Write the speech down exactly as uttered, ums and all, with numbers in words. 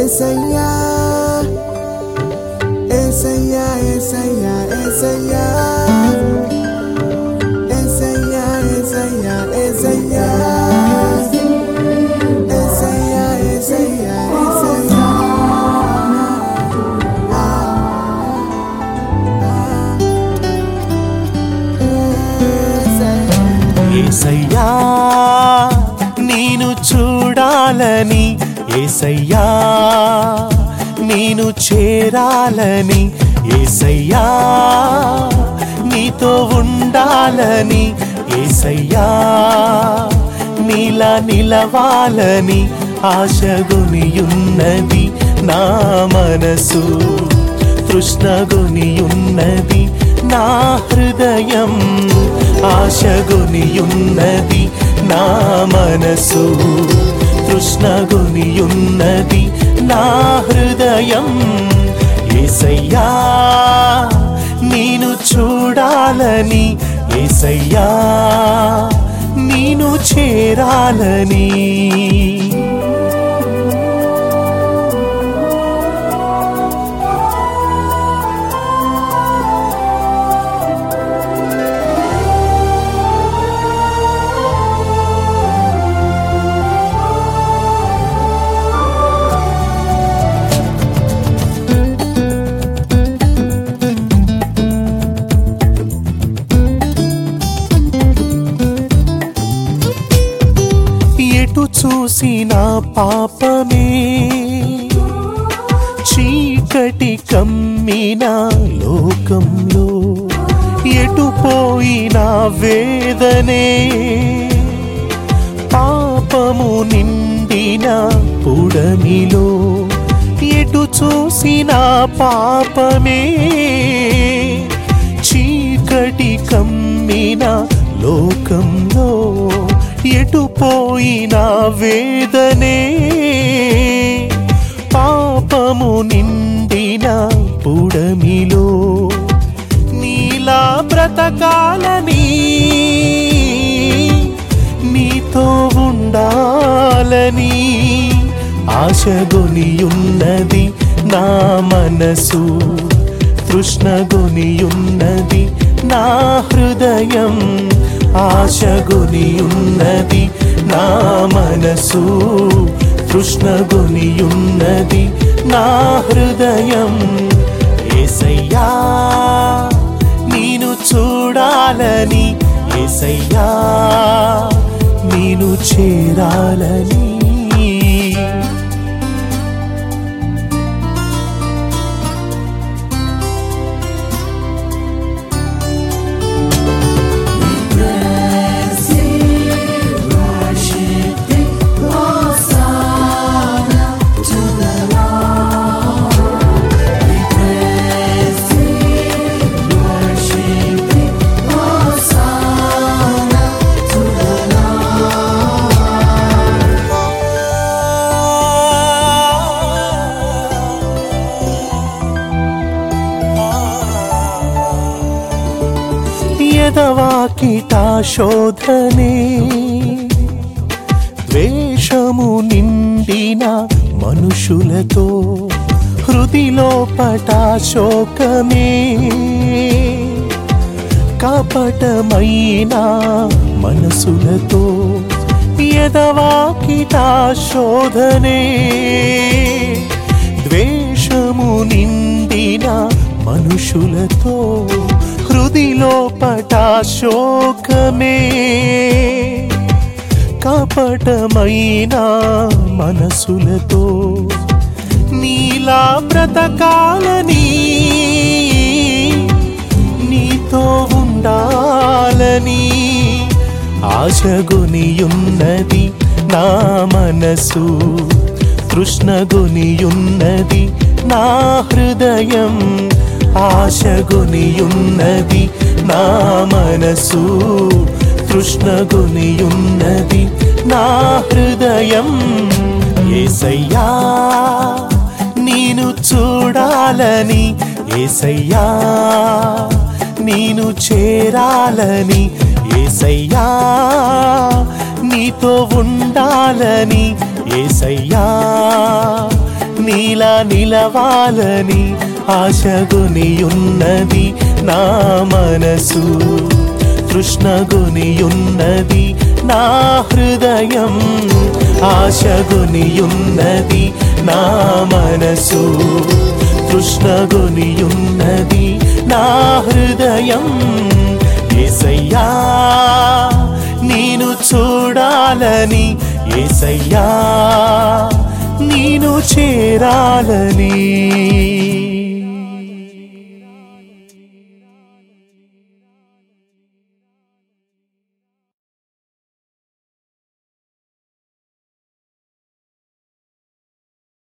ఏసయ్యా ఏసయ్యా ఏసయ్యా ఏసయ్యా ఏసయ్యా ఏసయ్యా ఏసయ్యా ఏసయ్యా ఏసయ్యా ఏసయ్యా ఏసయ్యా నేను చూడాలని ఏసయ్యా నేను చేరాలని ఏసయ్యా నీతో ఉండాలని ఏసయ్యా నీలా నిలవాలని ఆశగొనియున్నది నా మనసు తృష్ణగొనియున్నది నా హృదయం ఆశగొనియున్నది నా మనసు తృష్ణగొనియున్నది నా హృదయం ఏసయ్యా నేను చూడాలని ఏసయ్యా నేను చేరాలని ఎటు చూసిన పాపమే చీకటి కమ్మిన లోకంలో ఎటు పోయిన వేదనే పాపము నిండిన పుడమిలో ఎటు చూసిన పాపమే చీకటి కమ్మిన లోకంలో ఎటు పోయిన వేదనే పాపము నిండిన పుడమిలో నీలా బ్రతకాలని నీతో ఉండాలని ఆశగొనియున్నది నా మనసు తృష్ణగొనియున్నది నా హృదయం ఆశగొనియున్నది నా మనసు తృష్ణగొనియున్నది నా హృదయం ఏసయ్యా నేను చూడాలని ఏసయ్యా నేను చేరాలని ఎదవాకిట శోధనే ద్వేషము నిండిన మనుషులతో హృదిలోపట శోకమే కపటమైన మనసులతో ఎదవాకిట శోధనే ద్వేషము నిండిన మనుషులతో హృదిలోపట శోకమే కపటమైన మనసులతో నీలా బ్రతకాలని నీతో ఉండాలని ఆశగొనియున్నది నా మనసు తృష్ణగొనియున్నది నా హృదయం ఆశగొనియున్నది నా మనసు తృష్ణగొనియున్నది నా హృదయం ఏసయ్యా నేను చూడాలని ఏసయ్యా నేను చేరాలని ఏసయ్యా నీతో ఉండాలని ఏసయ్యా నీలా నిలవాలని ఆశగొనియున్నది నా మనసు, తృష్ణగొనియున్నది నా హృదయం. ఆశగొనియున్నది నా మనసు, తృష్ణగొనియున్నది నా హృదయం. యేసయ్యా నీను చూడాలని, యేసయ్యా నీను చేరాలని.